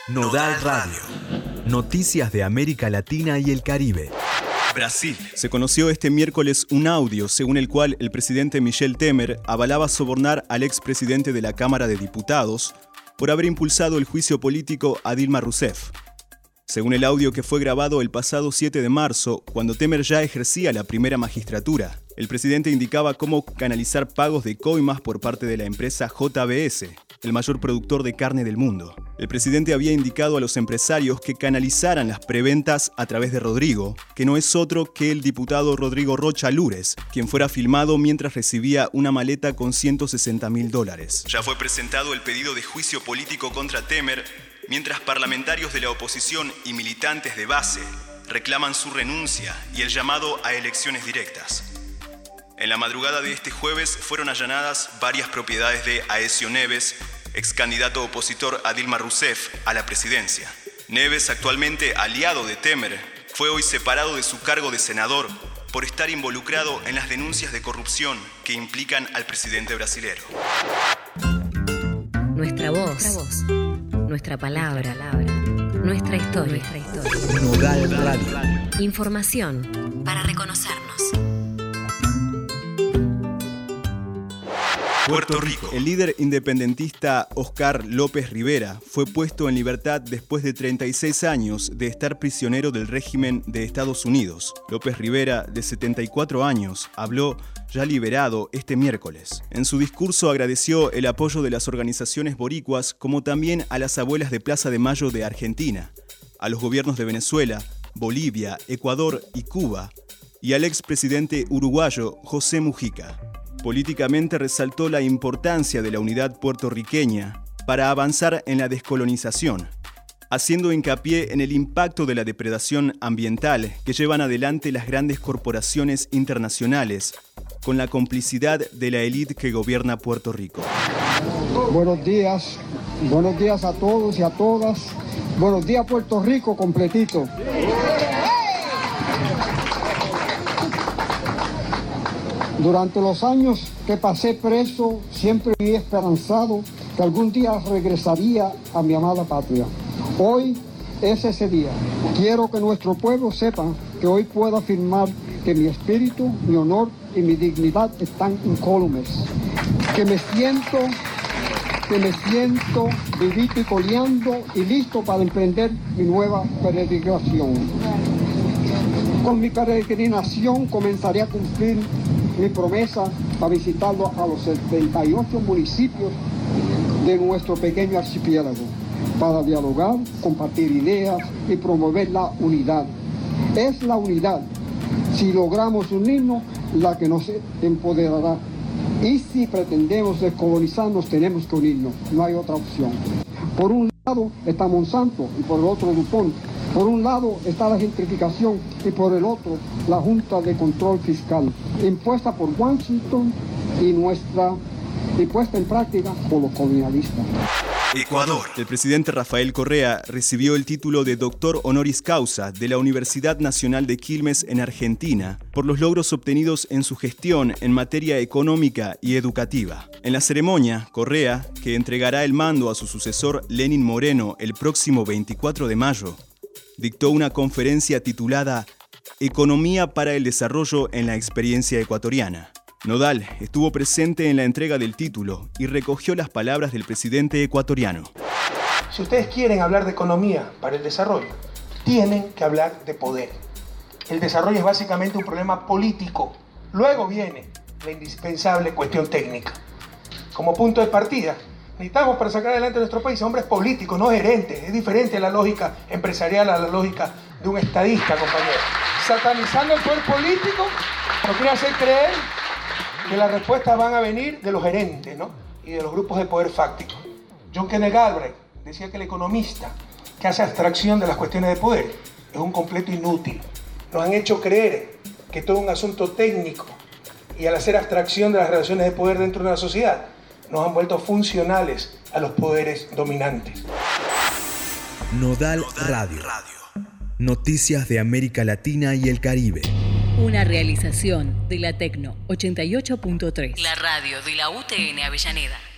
Nodal Radio. Noticias de América Latina y el Caribe. Brasil. Se conoció este miércoles un audio según el cual el presidente Michel Temer avalaba sobornar al expresidente de la Cámara de Diputados por haber impulsado el juicio político a Dilma Rousseff. Según el audio que fue grabado el pasado 7 de marzo, cuando Temer ya ejercía la primera magistratura, el presidente indicaba cómo canalizar pagos de coimas por parte de la empresa JBS, el mayor productor de carne del mundo. El presidente había indicado a los empresarios que canalizaran las preventas a través de Rodrigo, que no es otro que el diputado Rodrigo Rocha Lures, quien fuera filmado mientras recibía una maleta con $160.000. Ya fue presentado el pedido de juicio político contra Temer, mientras parlamentarios de la oposición y militantes de base reclaman su renuncia y el llamado a elecciones directas. En la madrugada de este jueves fueron allanadas varias propiedades de Aécio Neves, ex candidato opositor a Dilma Rousseff a la presidencia. Neves, actualmente aliado de Temer, fue hoy separado de su cargo de senador por estar involucrado en las denuncias de corrupción que implican al presidente brasilero. Nuestra voz. Nuestra palabra. Nuestra historia. Nodal Radio. Información para reconocernos. Puerto Rico. El líder independentista Oscar López Rivera fue puesto en libertad después de 36 años de estar prisionero del régimen de Estados Unidos. López Rivera, de 74 años, habló ya liberado este miércoles. En su discurso agradeció el apoyo de las organizaciones boricuas, como también a las abuelas de Plaza de Mayo de Argentina, a los gobiernos de Venezuela, Bolivia, Ecuador y Cuba, y al expresidente uruguayo José Mujica. Políticamente resaltó la importancia de la unidad puertorriqueña para avanzar en la descolonización, haciendo hincapié en el impacto de la depredación ambiental que llevan adelante las grandes corporaciones internacionales, con la complicidad de la élite que gobierna Puerto Rico. Buenos días a todos y a todas. Buenos días, Puerto Rico completito. Durante los años que pasé preso, siempre he esperanzado que algún día regresaría a mi amada patria. Hoy es ese día. Quiero que nuestro pueblo sepa que hoy puedo afirmar que mi espíritu, mi honor y mi dignidad están incólumes. Que me siento vivito y coleando y listo para emprender mi nueva peregrinación. Con mi peregrinación comenzaré a cumplir mi promesa para visitarlo a los 78 municipios de nuestro pequeño archipiélago, para dialogar, compartir ideas y promover la unidad. Es la unidad, si logramos unirnos, la que nos empoderará. Y si pretendemos descolonizarnos, tenemos que unirnos, no hay otra opción. Por un lado está Monsanto y por el otro DuPont. Por un lado está la gentrificación y por el otro la Junta de Control Fiscal, impuesta por Washington y puesta en práctica por los colonialistas. Ecuador. El presidente Rafael Correa recibió el título de doctor honoris causa de la Universidad Nacional de Quilmes en Argentina por los logros obtenidos en su gestión en materia económica y educativa. En la ceremonia, Correa, que entregará el mando a su sucesor Lenín Moreno el próximo 24 de mayo, dictó una conferencia titulada Economía para el Desarrollo en la Experiencia Ecuatoriana. Nodal estuvo presente en la entrega del título y recogió las palabras del presidente ecuatoriano. Si ustedes quieren hablar de economía para el desarrollo, tienen que hablar de poder. El desarrollo es básicamente un problema político. Luego viene la indispensable cuestión técnica. Como punto de partida, necesitamos para sacar adelante nuestro país hombres políticos, no gerentes. Es diferente a la lógica empresarial a la lógica de un estadista, compañero. Satanizando el poder político nos quiere hacer creer que las respuestas van a venir de los gerentes, ¿no? Y de los grupos de poder fáctico. John Kenneth Galbraith decía que el economista que hace abstracción de las cuestiones de poder es un completo inútil. Nos han hecho creer que todo es un asunto técnico y al hacer abstracción de las relaciones de poder dentro de una sociedad nos han vuelto funcionales a los poderes dominantes. Nodal Radio. Noticias de América Latina y el Caribe. Una realización de la Tecno 88.3. La radio de la UTN Avellaneda.